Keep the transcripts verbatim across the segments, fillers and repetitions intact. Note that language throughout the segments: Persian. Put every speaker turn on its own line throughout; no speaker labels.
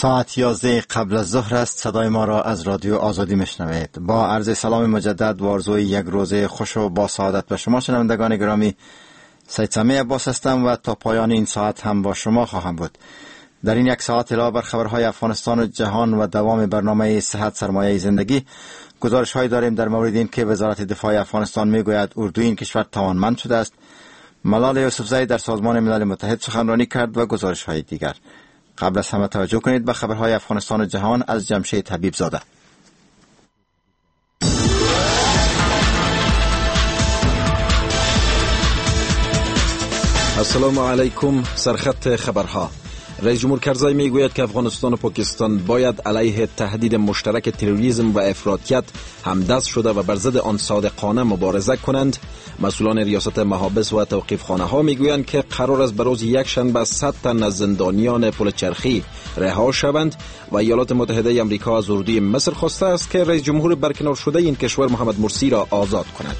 ساعت یازده قبل از ظهر است. صدای ما را از رادیو آزادی میشنوید. با عرض سلام مجدد و آرزوی یک روز خوش و با سعادت به شما شنوندگان گرامی، سید سمیع عباس هستم و تا پایان این ساعت هم با شما خواهم بود. در این یک ساعت علاوه بر خبرهای افغانستان و جهان و دوام برنامه صحت سرمایه زندگی، گزارش هایی داریم در مورد این که وزارت دفاع افغانستان میگوید اردوی این کشور توانمند شده است. ملال یوسفزئی در سازمان ملل متحد سخنرانی کرد و گزارش های دیگر. قبل از همه توجه کنید به خبرهای افغانستان و جهان از جمشید حبیب زاده.
السلام علیکم. سرخط خبرها. رئیس جمهور کرزی میگوید که افغانستان و پاکستان باید علیه تهدید مشترک تروریسم و افراطیت همدست شده و بر ضد آن صادقانه مبارزه کنند. مسئولان ریاست محابس و توقیفخانه ها میگویند که قرار است بروز یک شنبه صد تن از زندانیان پل چرخی رها شوند و ایالات متحده آمریکا از اردوی مصر خواسته است که رئیس جمهور برکنار شده این کشور محمد مرسی را آزاد کند.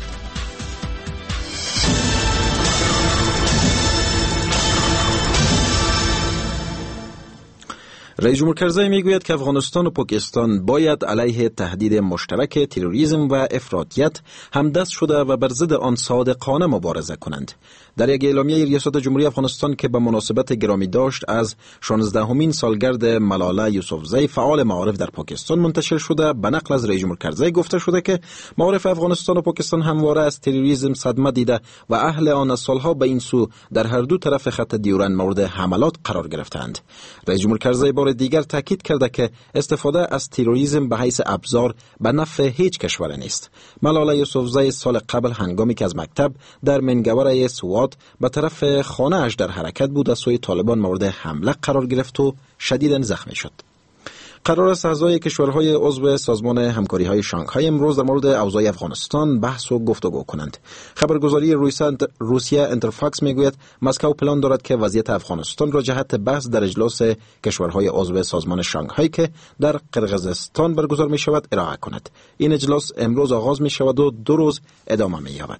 رئیس جمهور کرزی میگوید که افغانستان و پاکستان باید علیه تهدید مشترک تروریسم و افراطیت همدست شده و بر ضد آن صادقانه مبارزه کنند. در یک اعلامیه ریاست جمهوری افغانستان که به مناسبت گرامی داشت از شانزدهمین سالگرد ملاله یوسفزئی فعال معارف در پاکستان منتشر شده، به نقل از رئیس جمهور کرزی گفته شده که معارف افغانستان و پاکستان همواره از تروریسم صدمه دیده و اهل آن از سالها به این سو در هر دو طرف خط دیورند مورد حملات قرار گرفتند. رئیس جمهور کرزی بار دیگر تاکید کرده که استفاده از تروریسم به حیث ابزار به نفع هیچ کشور نیست. ملاله یوسفزئی سال قبل هنگامی که از مکتب در منگور سوات به طرف خانه اش در حرکت بود از سوی طالبان مورد حمله قرار گرفت و شدیداً زخمی شد. قرار است اعضای کشورهای عضو سازمان همکاری‌های شانگهای امروز در مورد اوضاع افغانستان بحث و گفتگو کنند. خبرگزاری روسیه انترفاکس میگوید مسکو پلان دارد که وضعیت افغانستان را جهت بحث در اجلاس کشورهای عضو سازمان شانگهای که در قرقیزستان برگزار می شود ارائه کند. این اجلاس امروز آغاز می شود و دو روز ادامه می یابد.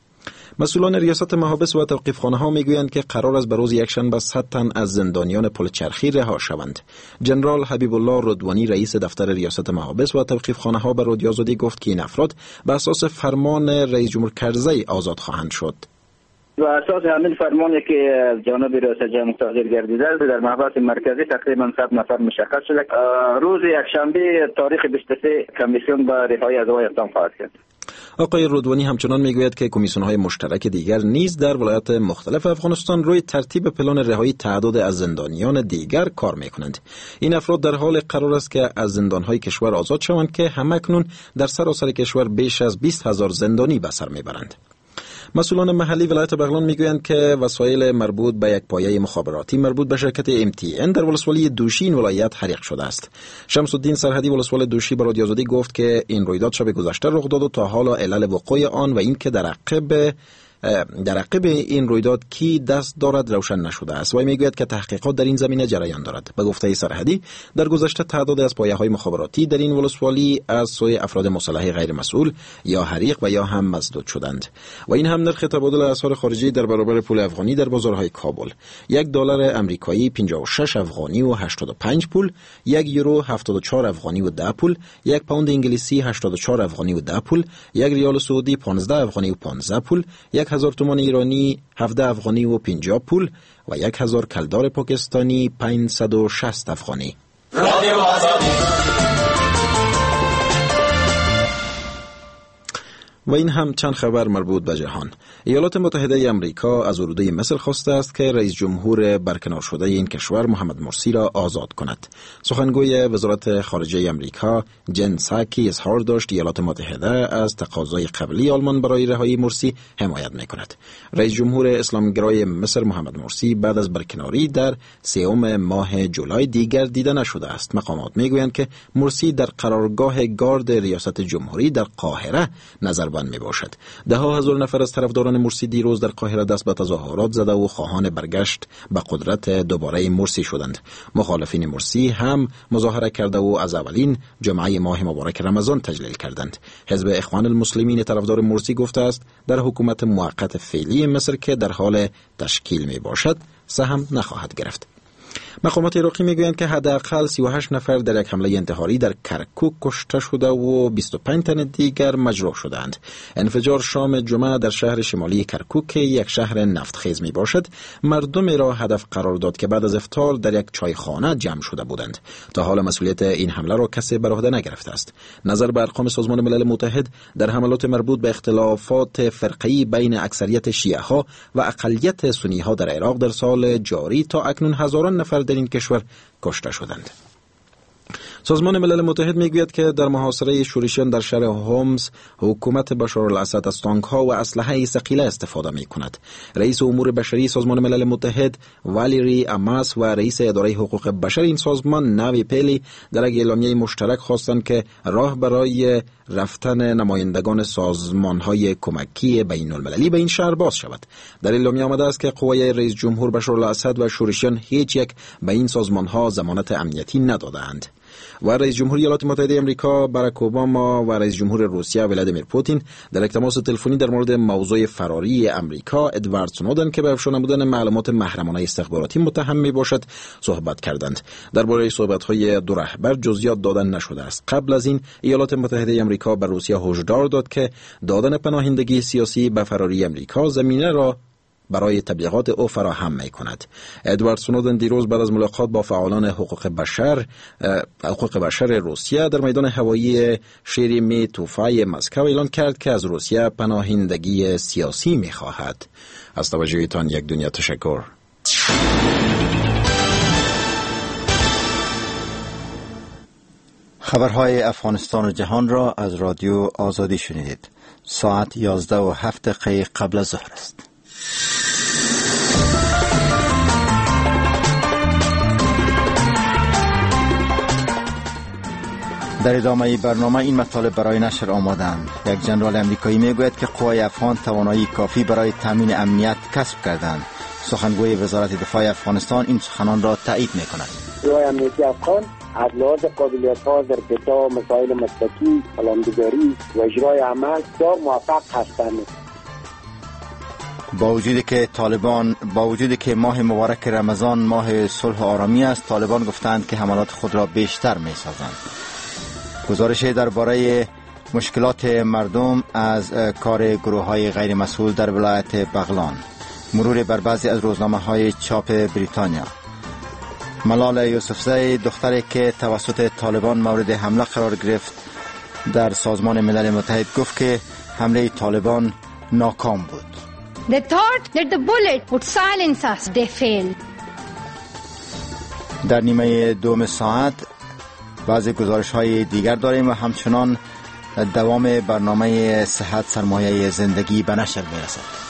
مسئولان ریاست محابس و توقیفخانه ها میگویند که قرار است بروز یک شنبه صد تن از زندانیان پل چرخی رها شوند. جنرال حبیب الله رضوانی رئیس دفتر ریاست محابس و توقیفخانه ها به رادیو آزادی گفت که این افراد به اساس فرمان رئیس جمهور کرزی آزاد خواهند شد.
و اساس همین فرمانی که از جانب ریاست جمهور صادر گردیده در محبس مرکزی تقریبا صد نفر مشخص شده. روز یکشنبه تاریخ بیست و سه کمیسیون به رهایی اعضای اقدام خواهد کرد.
آقای رضوانی همچنان میگوید که کمیسیون‌های مشترک دیگر نیز در ولایات مختلف افغانستان روی ترتیب پلان رهایی تعداد از زندانیان دیگر کار میکنند. این افراد در حال قرار است که از زندان‌های کشور آزاد شوند که همکنون در سراسر کشور بیش از بیست هزار زندانی به سر میبرند. مسئولان محلی ولایت بغلان میگویند که وسایل مربوط به یک پایه مخابراتی مربوط به شرکت ام تی ان در ولسوالی دوشی این ولایت حریق شده است. شمس الدین سرحدی ولسوال دوشی به رادیو آزادی گفت که این رویداد شب گذشته رخ داد و تا حالا علل وقوع آن و این که در عقب در عقب این رویداد کی دست دارد روشن نشده است و میگوید که تحقیقات در این زمینه جریان دارد. به گفته سرحدی در گذشته تعداد از پایه‌های مخابراتی در این ولسوالی از سوی افراد مسلح غیر مسئول یا حریق و یا هم مسدود شدند و این هم نرخ تبادل اسعار خارجی در برابر پول افغانی در بازارهای کابل: یک دلار آمریکایی پنجاه و شش افغانی و هشتاد و پنج پول، یک یورو هفتاد و چهار افغانی و ده پول، یک پوند انگلیسی هشتاد و چهار افغانی و ده پول، یک ریال سعودی پانزده افغانی و پانزده پول، یک هزار تومان ایرانی هفده افغانی و پنجاه پول و یک هزار کلدار پاکستانی پانصد و شصت افغانی. رادیو آزادی. و این هم چند خبر مربوط به جهان. ایالات متحده آمریکا از اردوی مصر خواسته است که رئیس جمهور برکنار شده این کشور محمد مرسی را آزاد کند. سخنگوی وزارت خارجه آمریکا جن ساکی اظهار داشت ایالات متحده از تقاضای قبلی آلمان برای رهایی مرسی حمایت می‌کند. رئیس جمهور اسلامگرای مصر محمد مرسی بعد از برکناری در سوم ماه جولای دیگر دیده نشده است. مقامات می‌گویند که مرسی در قرارگاه گارد ریاست جمهوری در قاهره نظر بند می باشد. ده ها هزار نفر از طرفداران مرسی دیروز در قاهره دست به تظاهرات زده و خواهان برگشت به قدرت دوباره مرسی شدند. مخالفین مرسی هم مظاهره کرده و از اولین جمعه ماه مبارک رمضان تجلیل کردند. حزب اخوان المسلمین طرفدار مرسی گفته است در حکومت موقت فعلی مصر که در حال تشکیل می باشد سهم نخواهد گرفت. مقامات عراقی میگویند که حداقل سی و هشت نفر در یک حمله انتحاری در کرکوک کشته شده و بیست و پنج تن دیگر مجروح شدند. انفجار شام جمعه در شهر شمالی کرکوک که یک شهر نفتخیز می باشد، مردم را هدف قرار داد که بعد از افطار در یک چایخانه جمع شده بودند. تا حال مسئولیت این حمله را کسی بر عهده نگرفته است. نظر به ارقام سازمان ملل متحد در حملات مربوط به اختلافات فرقه‌ای بین اکثریت شیعه ها و اقلیت سنی ها در عراق در سال جاری تا اکنون هزاران نفر در این کشور کشته شدند. سازمان ملل متحد میگوید که در محاصره شورشیان در شهر هومس حکومت بشار الاسد از تانک‌ها و اسلحه ثقیله استفاده می‌کند. رئیس امور بشری سازمان ملل متحد والیری اماس و رئیس اداره حقوق بشر این سازمان نوی پیلی در یک اعلامیه مشترک خواستند که راه برای رفتن نمایندگان سازمان‌های کمکی بین‌المللی به این شهر باز شود. در اعلامیه آمده است که قوای رئیس جمهور بشار الاسد و شورشیان هیچ یک به این سازمان‌ها ضمانت امنیتی ندادند. و رئیس جمهوری ایالات متحده آمریکا باراک اوباما و رئیس جمهور روسیه ولادیمیر پوتین در یک تماس تلفنی در مورد موضوع فراری آمریکا ادوارد سنودن که به افشا نمودن معلومات محرمانه استخباراتی متهم می باشد صحبت کردند. درباره صحبت‌های دو رهبر جزئیات دادن نشده است. قبل از این ایالات متحده آمریکا به روسیه هشدار داد که دادن پناهندگی سیاسی به فراری آمریکا زمینه را برای تبلیغات او فراهم می کند. ادوارد سنودن دیروز بعد از ملاقات با فعالان حقوق بشر حقوق بشر روسیه در میدان هوایی شیرمیتوفای مسکو اعلان کرد که از روسیه پناهندگی سیاسی می خواهد. از توجهتان یک دنیا تشکر.
خبرهای افغانستان و جهان را از رادیو آزادی شنیدید. ساعت یازده و هفت دقیقه قبل از ظهر است. در ادامه برنامه این مطالب برای نشر آمدند. یک جنرال امریکایی میگوید که قوای افغان توانایی کافی برای تامین امنیت کسب کردند. سخنگوی وزارت دفاع افغانستان این سخنان را تایید میکند.
قوای امنیتی افغان از لحاظ قابلیت‌ها در ارتقاء مسائل مسلکی، پلانگذاری و اجرای عمل بسیار موفق هستند.
با وجودی که طالبان با وجودی که ماه مبارک رمضان ماه صلح و آرامی است، طالبان گفتند که حملات خود را بیشتر می‌سازند. گزارش درباره مشکلات مردم از کار گروه‌های غیر مسئول در ولایت بغلان. مرور بر بعضی از روزنامه‌های چاپ بریتانیا. ملال یوسفزی دختری که توسط طالبان مورد حمله قرار گرفت در سازمان ملل متحد گفت که حمله طالبان ناکام بود.
They thought that the bullet would silence us. They failed.
در نیمه دوم ساعت بعضی گزارش‌های دیگر داریم و همچنان دوام برنامه صحت سرمایه زندگی به نشر می‌رسد.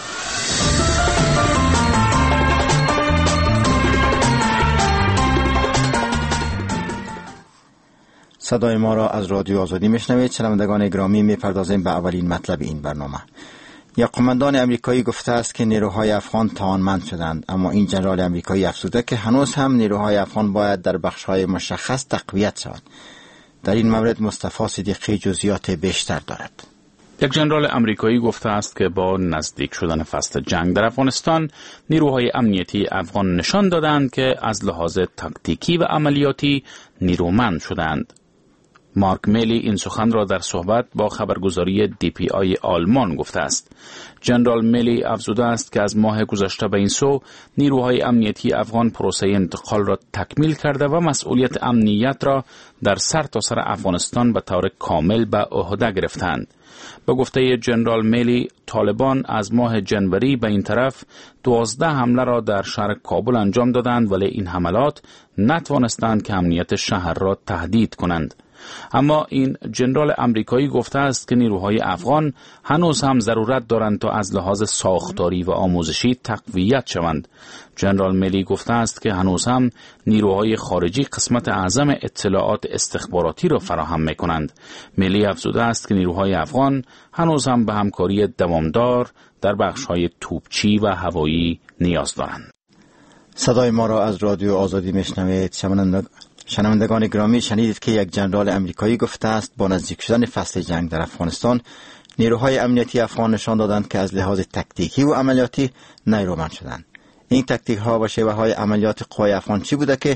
صدای ما را از رادیو آزادی میشنوید. شنوندگان گرامی، میپردازیم به اولین مطلب این برنامه. یک قماندان امریکایی گفته است که نیروهای افغان توانمند شدند، اما این جنرال امریکایی افزوده که هنوز هم نیروهای افغان باید در بخش‌های مشخص تقویت شوند. در این مورد مصطفی صدیقی جزئیات بیشتر دارد.
یک جنرال امریکایی گفته است که با نزدیک شدن فصل جنگ در افغانستان، نیروهای امنیتی افغان نشان دادند که از لحاظ تاکتیکی و عملیاتی نیرومند شدند. مارک میلی این سخن را در صحبت با خبرگزاری دی پی آی آلمان گفته است. جنرال میلی افزوده است که از ماه گذشته به این سو نیروهای امنیتی افغان پروسه انتقال را تکمیل کرده و مسئولیت امنیت را در سر تا سر افغانستان به طور کامل به عهده گرفتند. به گفته جنرال میلی، طالبان از ماه جنوری به این طرف دوازده حمله را در شهر کابل انجام دادند، ولی این حملات نتوانستند که امنیت شهر را تهدید کنند. اما این جنرال امریکایی گفته است که نیروهای افغان هنوز هم ضرورت دارند تا از لحاظ ساختاری و آموزشی تقویت شوند. جنرال میلی گفته است که هنوز هم نیروهای خارجی قسمت اعظم اطلاعات استخباراتی را فراهم می‌کنند. میلی افزوده است که نیروهای افغان هنوز هم به همکاری دوامدار در بخش‌های توپچی و هوایی نیاز دارند.
صدای ما را از رادیو آزادی میشنوید. شنوندگان گرامی، شنیدید که یک جنرال امریکایی گفته است با نزدیک شدن فصل جنگ در افغانستان، نیروهای امنیتی افغان نشان دادند که از لحاظ تکتیکی و عملیاتی نیرومند شدند. این تکتیک ها و شیوه های عملیات قوای افغان چی بوده که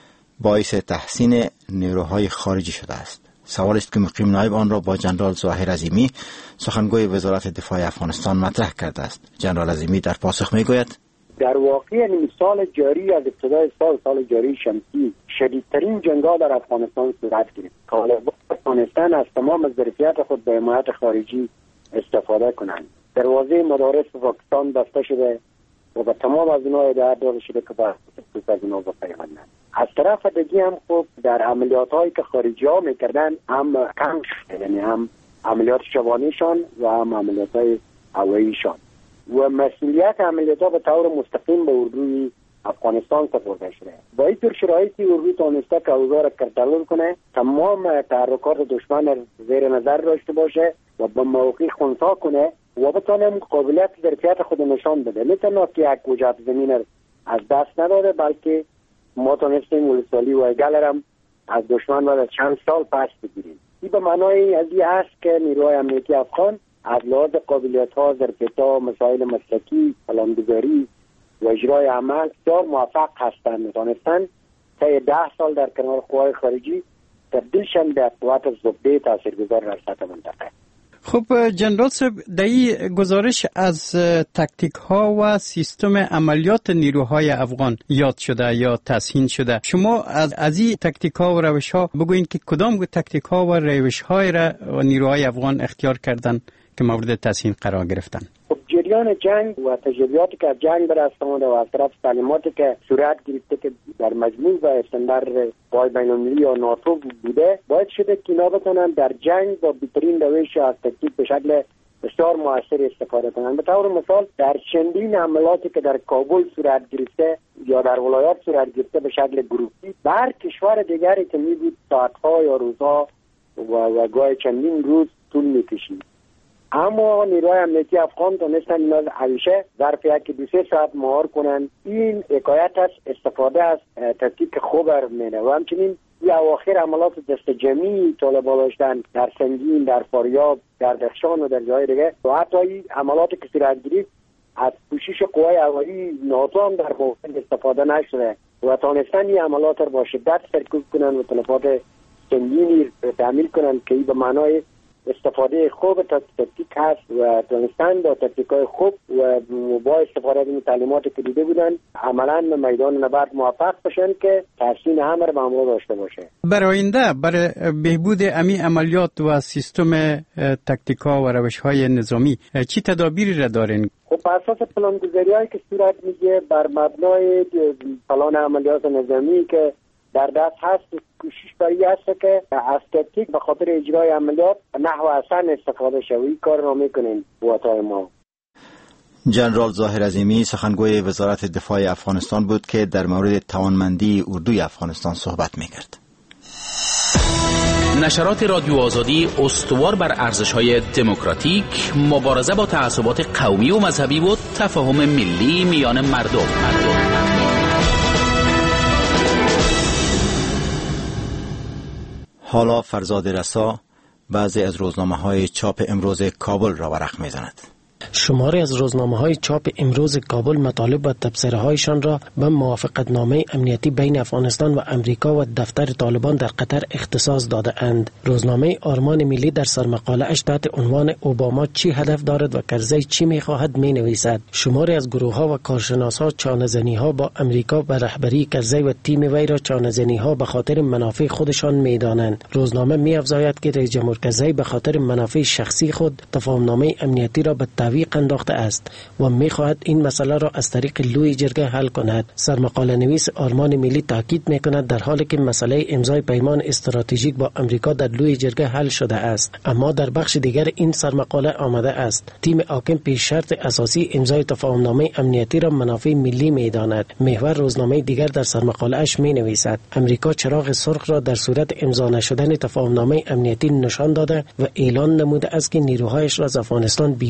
باعث تحسین نیروهای خارجی شده است؟ سوال است که مقیم نایب آن را با جنرال ظاهر عظیمی سخنگوی وزارت دفاع افغانستان مطرح کرده است. جنرال عظیمی در پاسخ میگوید:
در واقع سال جاری از ابتدای سال سال جاری شمسی شدیدترین جنگ‌ها در افغانستان صورت گرفت. طالبان افغانستان از تمام ظرفیت خود به حمایت خارجی استفاده کنند. دروازه مدارس پاکستان بسته شده و به تمام از اونها هدایت داده شده که با خصوص از اونها بپیوندند. از طرف دیگه هم خب در عملیات هایی که خارجی ها میکردن هم کم شده، یعنی هم عملیات شبانیشان و هم عملیات های هواییشان و مسئولیت عملیات ها به طور مستقیم به اردوی افغانستان سپرده شده. با این طور شرایطی اردو تانسته که اوضاع را کنترل کنه، تمام تحرکات دشمن زیر نظر داشته باشه و به موقع خنثی کنه و بتونه قابلیت ظرفیت خود نشان بده. نه تنها که یک وجهت زمین از دست نداده، بلکه ما تونستیم ولسوالی و گلرم از دشمن بعد از چند سال پس بگیریم. این به معنای از این است که نیروهای امنیتی افغان از لحاظ قابلیت‌ها، ظرفیت‌ها، مسائل مسلکی، پلانگذاری و اجرای عمل بسیار موفق هستند. تونستند طی ده سال در کنار قوای خارجی تبدیلشن به قوت ضبطی تاثیرگذار در سطح منطقه.
خب جنرال صاحب، در این گزارش از تکتیک ها و سیستم عملیات نیروهای افغان یاد شده یا تسهیل شده. شما از از این تکتیک ها و روش ها بگوین که کدام تکتیک ها و روش های را نیروهای افغان اختیار کردن که مورد تسهیل قرار گرفتن؟
جریان جنگ و تجربیاتی که از جنگ برآمده و از طرف تعلیماتی که صورت گرفته که در مجموع و استاندارد قوای بین‌المللی یا ناتو بوده، باید شده که اینا بتونن در جنگ با بهترین روش از تکتیک به شکل بسیار موثر استفاده کنند. به طور مثال در چندین عملیاتی که در کابل صورت گرفته یا در ولایات صورت گرفته به شکل گروهی، بر کشور دیگری که می بود ساعت‌ها یا روزها و و گاهی چندین روز طول می‌کشید. اما نیروهای امنیتی افغان تونستن اینا همیشه ظرف یک دو سه ساعت مهار کنن. این حکایت از استفاده از تکتیک خوبر میده و همچنین این اواخر عملات دست جمعی طالبان داشتن در سنگین، در فاریاب، در درخشان و در جای دیگه و حتی این عملات که صورت گرفت از کوشش قوای هوایی ناتو هم در موقع استفاده نشده و تونستن این عملات رو با شدت سرکوب کنن و تلفات سنگینی تعمیل کنن که این به معنای استفاده خوب تکتیک هست و تونستن با تکتیکای خوب و با استفاده از این تعلیماتی که دیده بودن عملاً میدان نبرد موفق بشن که تحسین همه رو به همراه داشته باشه.
برای آینده برای بهبود امی عملیات و سیستم تکتیکا و روش‌های نظامی چی تدابیری را دارین؟
خب بر اساس پلان‌گذاری‌هایی که صورت میگیره بر مبنای پلان عملیات نظامی که در دست هست، کوشش برای است که از تکتیک به خاطر اجرای عملیات نحو حسن استفاده شوی کار را میکنیم قوت‌های ما.
جنرال ظاهر عظیمی سخنگوی وزارت دفاع افغانستان بود که در مورد توانمندی اردوی افغانستان صحبت میکرد.
نشرات رادیو آزادی استوار بر ارزش‌های دموکراتیک، مبارزه با تعصبات قومی و مذهبی و تفاهم ملی میان مردم. مردم.
حالا فرزاد رسا بعضی از روزنامه‌های چاپ امروز کابل را ورق می‌زند.
شماری از روزنامه‌های چاپ امروز کابل مطالب و تبصره‌هایشان را به موافقتنامه امنیتی بین افغانستان و امریکا و دفتر طالبان در قطر اختصاص داده اند. روزنامه آرمان ملی در سرمقاله اش تحت عنوان اوباما چی هدف دارد و کرزی چی می‌خواهد می‌نویسد. شماری از گروه‌ها و کارشناس‌ها چانه‌زنی‌ها با امریکا و رهبری کرزی و تیم وی را چانه‌زنی‌ها به خاطر منافع خودشان می‌دانند. روزنامه می‌افزاید که رئیس جمهور کرزی به خاطر منافع شخصی خود تفاهم‌نامه امنیتی را به تعویق انداخته است و می‌خواهد این مسئله را از طریق لوی جرگه حل کند. سرمقاله نویس آرمان ملی تاکید می‌کند در حالی که مسئله امضای پیمان استراتژیک با امریکا در لوی جرگه حل شده است، اما در بخش دیگر این سرمقاله آمده است تیم حاکم پیش شرط اساسی امضای تفاهم‌نامه امنیتی را منافع ملی می‌داند. محور روزنامه دیگر در سرمقاله اش می‌نویسد امریکا چراغ سرخ را در صورت امضا نشدن تفاهم‌نامه امنیتی نشان داده و اعلان نموده است که نیروهایش را از افغانستان بیرون می‌کند.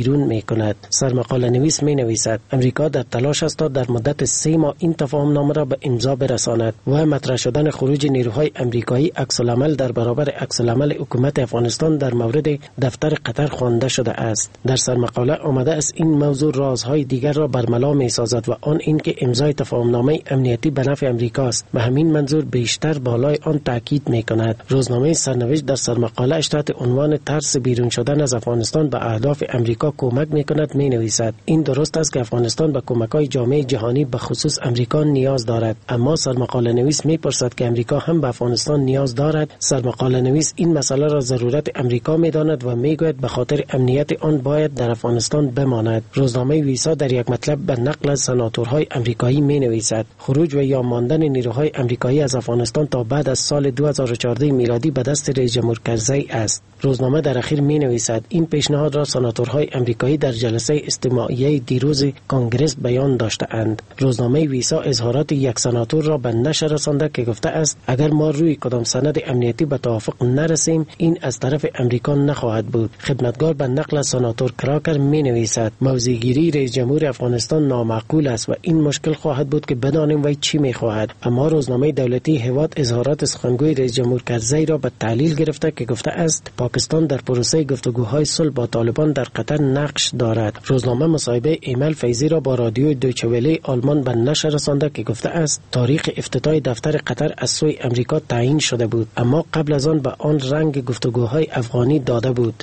کند. سرمقاله نویس می نویسد امریکا در تلاش است تا در مدت سه ماه این تفاهم نامه را به امضا برساند و مطرح شدن خروج نیروهای امریکایی عکس العمل در برابر عکس العمل حکومت افغانستان در مورد دفتر قطر خوانده شده است. در سرمقاله آمده است این موضوع رازهای دیگر را برملا می سازد و آن اینکه امضای تفاهم نامه امنیتی به نفع امریکاست و همین منظور بیشتر بالای آن تاکید می کند. روزنامه سرنوشت در سرمقاله اش تحت عنوان ترس بیرون شدن از افغانستان به اهداف امریکا کمک می کند می نویسد این درست است که افغانستان به کمک‌های جامعه جهانی به خصوص امریکا نیاز دارد، اما سرمقاله نویس می پرسد که امریکا هم به افغانستان نیاز دارد. سرمقاله نویس این مسئله را ضرورت امریکا می داند و می گوید به خاطر امنیت آن باید در افغانستان بماند. روزنامه ویسا در یک مطلب به نقل از سناتورهای امریکایی می نویسد خروج و یا ماندن نیروهای امریکایی از افغانستان تا بعد از سال دو هزار و چهارده میلادی به دست رئیس جمهور کرزی است. روزنامه در اخیر می نویسد این پیشنهاد را سناتورهای امریکایی در جلسه استماعیه دیروز کنگره بیان داشته اند. روزنامه ویسا اظهارات یک سناتور را به نشر رسانده که گفته است اگر ما روی کدام سند امنیتی به توافق نرسیم این از طرف امریکا نخواهد بود. خدمتگار به نقل از سناتور کراکر می نویسد موضع‌گیری رئیس جمهور افغانستان نامعقول است و این مشکل خواهد بود که بدانیم وی چی می خواهد. اما روزنامه دولتی هواد اظهارات سخنگوی رئیس جمهور کرزی را به تعلیل گرفته که گفته است پاکستان در پروسه گفتگوهای صلح با طالبان در قطر نقش دارد. روزنامه مصاحبه ایمل فیضی را با رادیوی دویچه وله آلمان به نشر رسانده که گفته است تاریخ افتتاح دفتر قطر از سوی امریکا تعیین شده بود، اما قبل از آن به آن رنگ گفتگوهای افغانی داده بود.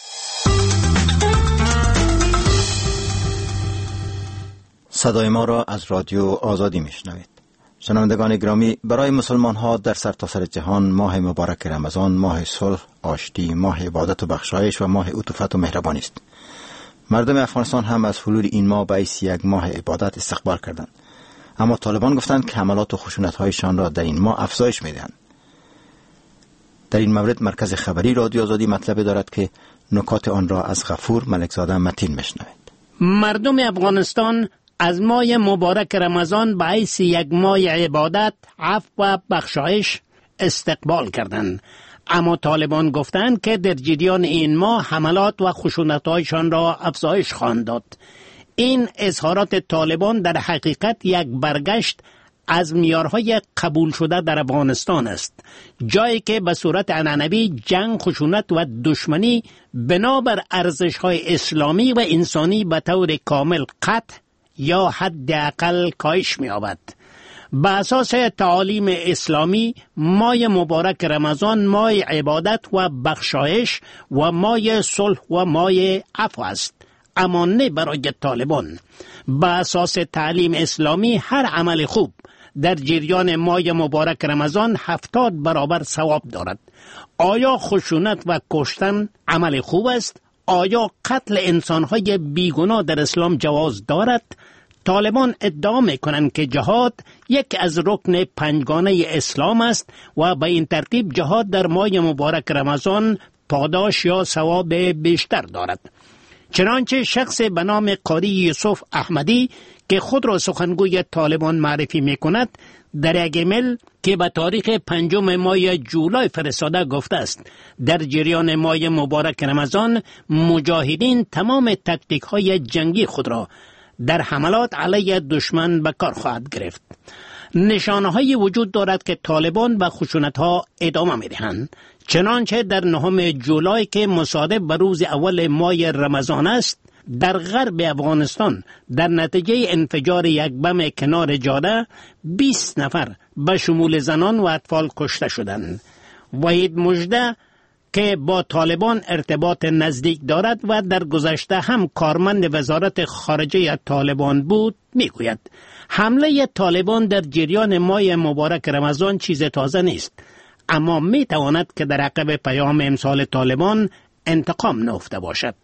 صدای ما را از رادیو آزادی میشنوید. شنوندگان گرامی، برای مسلمان ها در سرتاسر جهان ماه مبارک رمضان ماه صلح، آشتی، ماه عبادت و بخشایش و ماه عطوفت و مهربانی است. مردم افغانستان هم از حلول این ماه به حیث یک ماه عبادت استقبال کردند، اما طالبان گفتند که حملات و خشونت هایشان را در این ماه افزایش میدهند. در این مورد مرکز خبری رادیو آزادی مطلب دارد که نکات آن را از غفور ملکزاده متین میشنوید.
مردم افغانستان از ماه مبارک رمضان به حیث یک ماه عبادت، عفو و بخشایش استقبال کردند، اما طالبان گفتند که در جریان این ماه حملات و خشونت‌هایشان را افزایش خواهند داد. این اظهارات طالبان در حقیقت یک برگشت از معیارهای قبول شده در افغانستان است، جایی که به صورت عنعنوی جنگ، خشونت و دشمنی بنابر ارزش‌های اسلامی و انسانی به طور کامل قطع یا حداقل کاهش می‌یابد. به اساس تعالیم اسلامی ماه مبارک رمضان ماه عبادت و بخشایش و ماه صلح و ماه عفو است، اما نه برای طالبان. به اساس تعلیم اسلامی هر عمل خوب در جریان ماه مبارک رمضان هفتاد برابر ثواب دارد. آیا خشونت و کشتن عمل خوب است؟ آیا قتل انسانهای بیگناه در اسلام جواز دارد؟ طالبان ادعا میکنند که جهاد یک از رکن پنجگانه اسلام است و به این ترتیب جهاد در ماه مبارک رمضان پاداش یا ثواب بیشتر دارد. چنانچه شخص به نام قاری یوسف احمدی که خود را سخنگوی طالبان معرفی میکند در یک ایمیل که به تاریخ پنجم ماه جولای فرستاده گفته است در جریان ماه مبارک رمضان مجاهدین تمام تکتیک های جنگی خود را در حملات علیه دشمن به کار خواهد گرفت. نشانه های وجود دارد که طالبان به خشونت ها ادامه می دهند، چنانچه در نهم جولای که مصادف به روز اول ماه رمضان است در غرب افغانستان در نتیجه انفجار یک بم کنار جاده بیست نفر به شمول زنان و اطفال کشته شدند. وحید مژده که با طالبان ارتباط نزدیک دارد و در گذشته هم کارمند وزارت خارجه طالبان بود میگوید حمله طالبان در جریان ماه مبارک رمضان چیز تازه نیست، اما میتواند که در عقب پیام امسال طالبان انتقام نهفته باشد.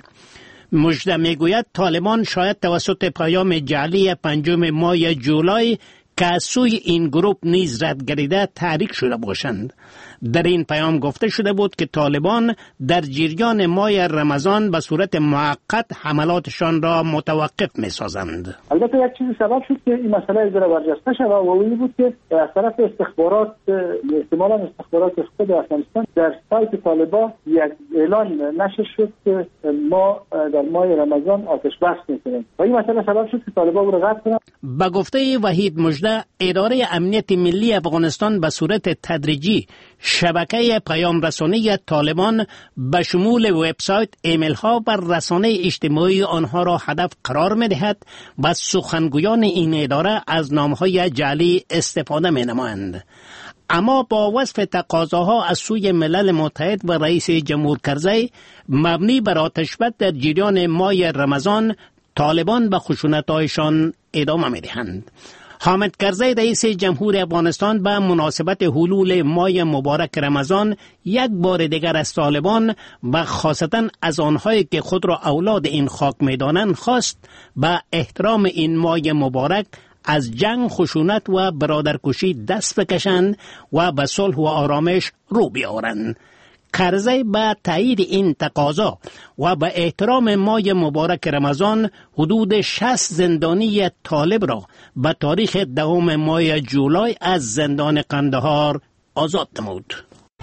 مژده میگوید طالبان شاید توسط پیام جعلی پنجم ماه جولای که از سوی این گروه نیز رد گردیده تحریک شده باشند. در این پیام گفته شده بود که طالبان در جریان ماه رمضان به صورت موقت حملاتشان را متوقف می سازند.
البته یک چیزی سبب شد که این مسئله از برجسته شد و اون بود که از طرف استخبارات، احتمالاً استخبارات خود افغانستان، در سایت طالبان یک اعلان نشر شد که ما در ماه رمضان آتش بس می‌کنیم و این مسئله سبب شد که طالبان رو رد کنند.
با گفته وحید مژده، اداره امنیت ملی افغانستان به صورت تدریجی شبکه پیام رسانی طالبان به شمول وبسایت، ایمیل ها و رسانه اجتماعی آنها را هدف قرار می دهد و سخنگویان این اداره از نامهای جعلی استفاده می نمایند. اما با وصف تقاضاها از سوی ملل متحد و رئیس جمهور کرزی مبنی بر آتشبس در جریان ماه رمضان، طالبان به خشونت‌هایشان ادامه می دهند. حامد کرزی رئیس جمهور افغانستان به مناسبت حلول ماه مبارک رمضان یک بار دیگر از طالبان و خاصتا از آنهایی که خود را اولاد این خاک می‌دانند خواست به احترام این ماه مبارک از جنگ، خشونت و برادرکشی دست بکشند و به صلح و آرامش رو بیاورند. کرزی به تایید این تقاضا و به احترام ماه مبارک رمضان حدود شصت زندانی طالب را به تاریخ دوم ماه جولای از زندان قندهار آزاد نمود.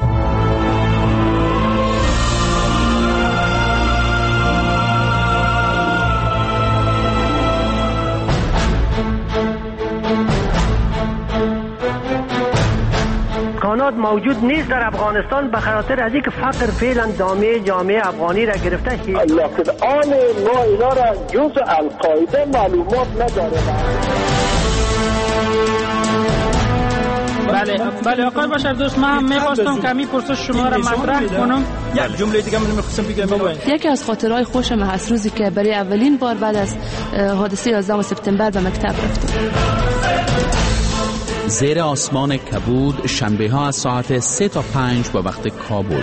امکانات موجود نیست در افغانستان به خاطر از اینکه فقر فعلا جامعه جامعه افغانی را گرفته.
لکن آن ما اینا را جز القاعده معلومات نداره.
بله بله آقای بشر دوست، من هم می‌خواستم کمی پرسش شما را مطرح کنم.
یک جمله دیگه من می‌خواستم بگم. بابایید
یکی از خاطرهای خوشم از روزی که برای اولین بار بعد از حادثه یازدهم سپتامبر به مکتب رفتم.
زیر آسمان کبود، شنبه ها از ساعت سه تا پنج به وقت کابل.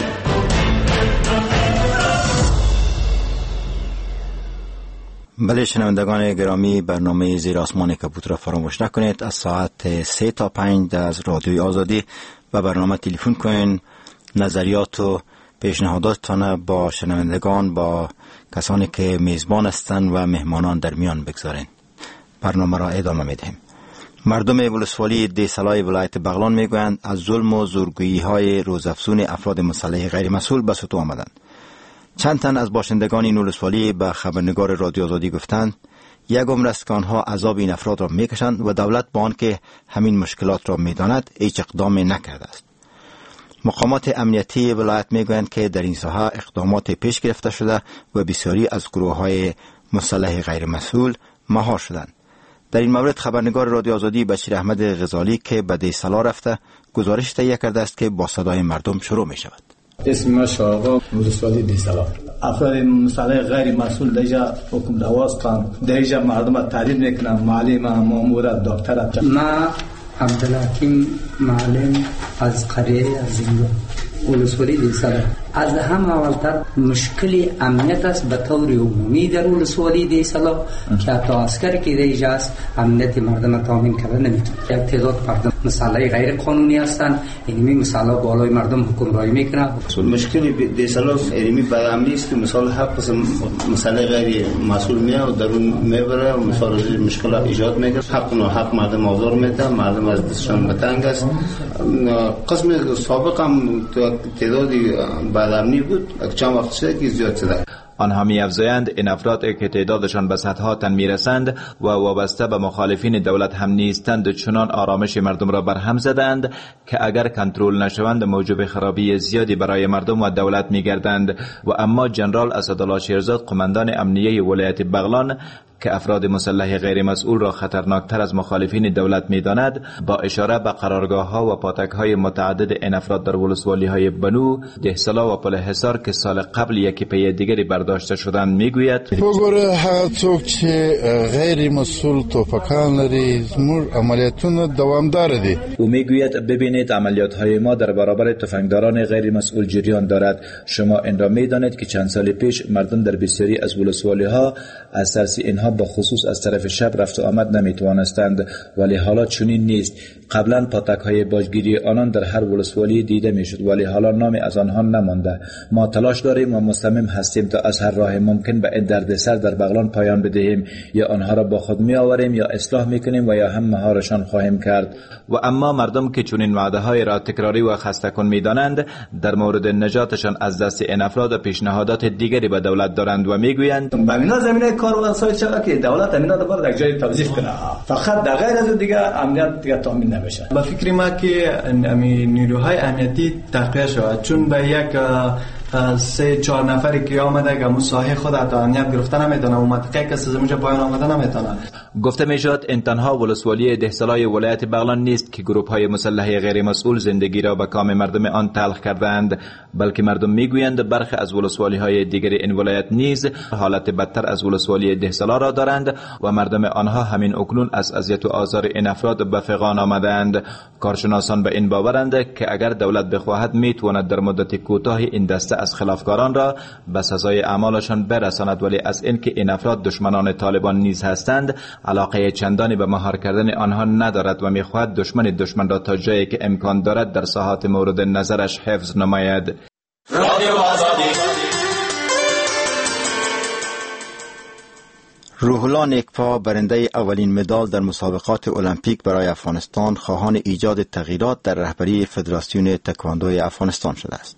بله شنوندگان گرامی، برنامه زیر آسمان کبود را فراموش نکنید. از ساعت سه تا پنج از رادیوی آزادی و برنامه تلفن کنید. نظریات و پیشنهاداتتان با شنوندگان، با کسانی که میزبان هستند و مهمانان در میان بگذارید. برنامه را ادامه میدهیم. مردم ولسوالی دیسلای ولایت بغلان میگویند از ظلم و زورگویی های روزافزون افراد مسلح غیر مسئول به سطوح آمدند. چند تن از باشندگان این ولسوالی به خبرنگار رادیو آزادی گفتند یک عمر است که آنها عذاب این افراد را میکشند و دولت با آنکه همین مشکلات را میداند هیچ اقدامی نکرده است. مقامات امنیتی ولایت میگویند که در این ساحه اقدامات پیش گرفته شده و بسیاری از گروه های مسلح غیر مسئول مهار شدند. در این مورد خبرنگار رادیو آزادی بشیر احمد غزالی که به دیسلا رفته گزارش تهیه کرده است که با صدای مردم شروع می شود.
اسم من شاقا ولسوالی دیسلا. افراد مسلح غیر مسئول دیجا حکم دواستان، دیجا مردم تعریف میکنن، معلم، مامور، دکتر.
ما عبدالحکیم معلم از قریه از زنگو ولسوالی دیسلا. از هم اولتر مشکل امنیت است به طور عمومی در ولسوالی دیسلا که حتی عسکری که دیجا است امنیت مردم تامین کرده نمیتونه. یک تعداد مردم مسلح غیر قانونی هستند، اینمی مسلح بالای مردم حکمرانی میکنه.
مشکل دیسلا اینمی به امنی است که مثلا هر قسم مسلح غیر مسئول میاد و درون میبره و مثلا مشکل ایجاد میکنه. حق و حق مردم آزار میده، مردم از دستشان بتنگ است. قسم سابق هم تعدادی بدامنی بود، چند وقت شده که زیاد شده.
آنها می افزایند این افراد که تعدادشان به صدها تن می رسند و وابسته به مخالفین دولت هم نیستند چنان آرامش مردم را برهم زدند که اگر کنترل نشوند موجب خرابی زیادی برای مردم و دولت می گردند. و اما جنرال اسدالله شیرزاد قماندان امنیه ولایت بغلان که افراد مسلح غیر مسئول را خطرناکتر از مخالفین دولت می داند، با اشاره به قرارگاه ها و پاتک های متعدد این افراد در ولسوالی های بنو، دهسلا و پل حصار که سال قبل یکی پی دیگری برداشته شدند می گوید
وګوره هغه څوک چې غیر مسئول توپکان لري زموږ عملیاتونه دوامدار دي.
او می گوید ببینید عملیات های ما در برابر تفنگداران غیر مسئول جریان دارد. شما این را می دانید که چند سال پیش مردم در بسیاری از ولسوالی ها از ترس اینها آنها با خصوص از طرف شب رفت و آمد نمیتوانستند، ولی حالا چنین نیست. قبلا پاتک های باجگیری آنان در هر ولسوالی دیده میشد، ولی حالا نامی از آنها نمانده. ما تلاش داریم و مصمم هستیم تا از هر راه ممکن به این دردسر در بغلان پایان بدهیم. یا آنها را با خود می آوریم یا اصلاح میکنیم و یا هم مهارشان خواهیم کرد. و اما مردم که چنین وعده های را تکراری و خسته کن میدانند، در مورد نجاتشان از دست این افراد و پیشنهادات دیگری به دولت دارند و میگویند
بمینا زمینه کار و وسایل چرا که دولت امینا رو در جای توظیف کنه، فقط در غیر از دیگه امنیت دیگه تامین نمیشه.
با فکر ما که امی نیروهای امنیتی تقویه شود، چون به یک سه چهار نفری که آمده که مصاحب خود تا امنیت گرفتن نمیتونه و منطقه که سزمونجا پایان آمده نمیتونه.
گفته میشد این تنها ولسوالی دهسالای ولایت بغلان نیست که گروه های مسلح غیر مسئول زندگی را به کام مردم آن تلخ کردند، بلکه مردم میگویند برخی از ولسوالی های دیگر این ولایت نیز حالت بدتر از ولسوالی دهسالا را دارند و مردم آنها همین اکنون از اذیت و آزار این افراد به فغان آمدند. کارشناسان به این باورند که اگر دولت بخواهد میتواند در مدت کوتاهی این دسته از خلافکاران را به سزای اعمالشان برساند، ولی از اینکه این افراد دشمنان طالبان نیز هستند علاقه چندانی به مهار کردن آنها ندارد و میخواهد دشمن دشمن را تا جایی که امکان دارد در ساحات مورد نظرش حفظ نماید. رادیو آزادی.
روح الله نیکپا برنده اولین مدال در مسابقات المپیک برای افغانستان خواهان ایجاد تغییرات در رهبری فدراسیون تکواندوی افغانستان شده است.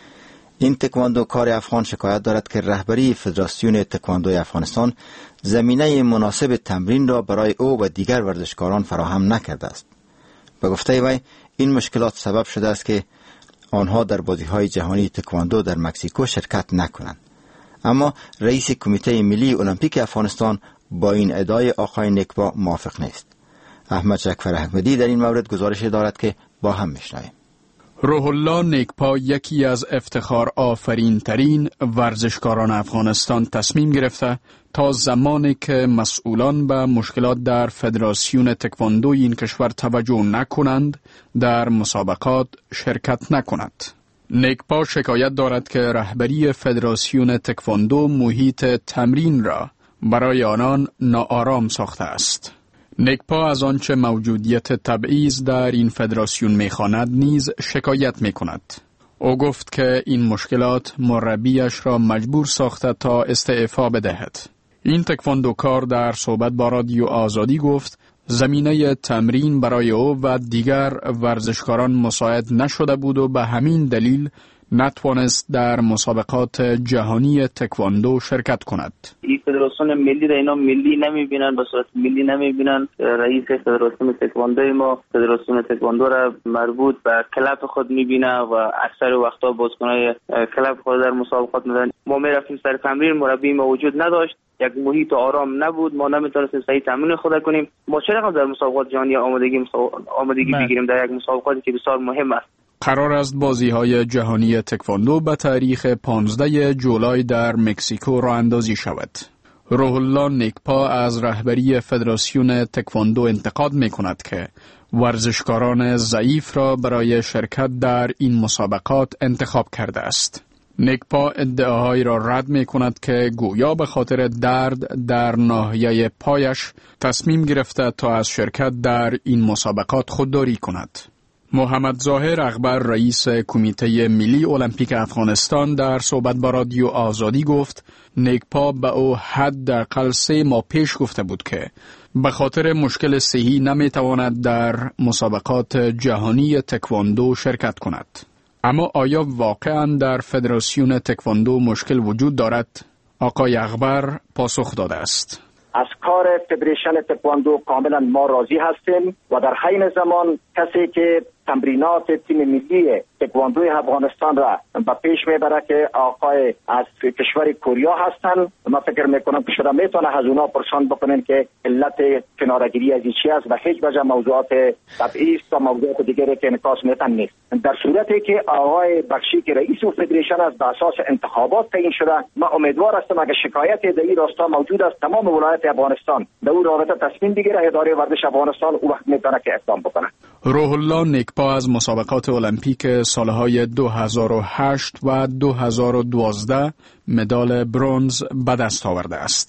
این تکواندوکار افغان شکایت دارد که رهبری فدراسیون تکواندوی افغانستان زمینه مناسب تمرین را برای او و دیگر ورزشکاران فراهم نکرده است. به گفته وی این مشکلات سبب شده است که آنها در بازی‌های جهانی تکواندو در مکزیکو شرکت نکنند. اما رئیس کمیته ملی المپیک افغانستان با این ادعای آقای نیکپا موافق نیست. احمد جعفر احمدی در این مورد گزارش دارد که با هم میشنویم.
روح الله نیکپا یکی از افتخار آفرین ترین ورزشکاران افغانستان تصمیم گرفته تا زمانی که مسئولان به مشکلات در فدراسیون تکواندو این کشور توجه نکنند در مسابقات شرکت نکند. نیکپا شکایت دارد که رهبری فدراسیون تکواندو محیط تمرین را برای آنان ناآرام ساخته است. نیکپا از آنچه موجودیت تبعیض در این فدراسیون می‌خواند نیز شکایت می‌کند. او گفت که این مشکلات مربیش را مجبور ساخته تا استعفا بدهد. این تکواندوکار در صحبت با رادیو آزادی گفت زمینه تمرین برای او و دیگر ورزشکاران مساعد نشده بود و به همین دلیل نتوانست در مسابقات جهانی تکواندو شرکت کند.
این فدراسیون ملی را اینا ملی نمیبینن، به صورت ملی نمیبینن. رئیس فدراسیون تکواندو ما فدراسیون تکواندو را مربوط به کلاب خود میبینه و اکثر وقتا بازیکنای کلاب خود در مسابقات میدن. ما میرفتیم سر تمرین، مربی ما وجود نداشت، یک محیط آرام نبود، ما نمیتونستیم صحیح تمرین خود کنیم. ما چرا در مسابقات جهانی آمادگی آمادگی بگیریم در یک مسابقاتی که بسیار مهم است.
قرار است بازی‌های جهانی تکواندو به تاریخ پانزده جولای در مکزیکو راه اندازی شود. روح الله نیکپا از رهبری فدراسیون تکواندو انتقاد می‌کند که ورزشکاران ضعیف را برای شرکت در این مسابقات انتخاب کرده است. نیکپا ادعاهایی را رد می‌کند که گویا به خاطر درد در ناحیه پایش تصمیم گرفته تا از شرکت در این مسابقات خودداری کند. محمد ظاهر اغبر رئیس کمیته ملی المپیک افغانستان در صحبت با رادیو آزادی گفت نیکپا به او حداقل سه ماه پیش گفته بود که به خاطر مشکل صحی نمیتواند در مسابقات جهانی تکواندو شرکت کند. اما آیا واقعا در فدراسیون تکواندو مشکل وجود دارد؟ آقای اغبر پاسخ داده است.
از کار فدریشن تکواندو کاملا ما راضی هستیم و در حین زمان کسی که تمرینات تیم ملی تکواندوی افغانستان را به پیش میبره که آقای از کشور کوریا هستند. ما فکر میکنم که شما میتونه از اونا پرسان بکنین که علت کنارگیری از چی است و هیچ وجه موضوعات تبعیض و موضوعات دیگری که انعکاس میتن نیست. در صورتی که آقای بخشی که رئیس فدریشن است به اساس انتخابات تعیین شده، ما امیدوار هستم اگر شکایت در این راستا موجود است تمام ولایت افغانستان در اون رابطه تصمیم بگیره. اداره ورزش افغانستان او وقت میتونه که اقدام بکنه.
روح الله نیکپا از مسابقات المپیک سالهای دو هزار و هشت و دو هزار و دوازده مدال برنز به دست آورده است.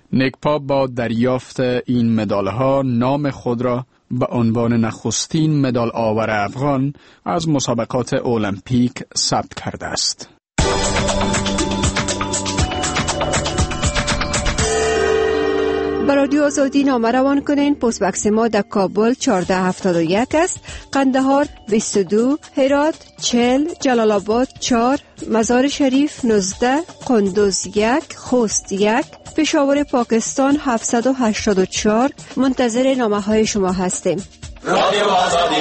نکپا با دریافت این مدال‌ها نام خود را به عنوان نخستین مدال آور افغان از مسابقات المپیک ثبت کرده است.
به رادیو آزادی نامه روان کنین. پست بکس ما در کابل چهارده هفتاد و یک است، قندهار بیست و دو، هرات چهل، جلال آباد چهار، مزار شریف نوزده، قندوز یک، خوست یک، پشاور پاکستان هفتصد و هشتاد و چهار. منتظر نامه های شما هستیم. رادیو آزادی.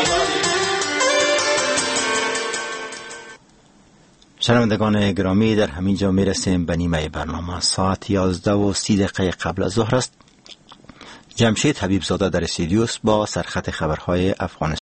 شنوندگان گرامی، در همین جا می رسیم به نیمه برنامه. ساعت یازده و سی دقیقه قبل از ظهر است. جمشید حبیب زاده در استودیوست با سرخط خبرهای افغانستان.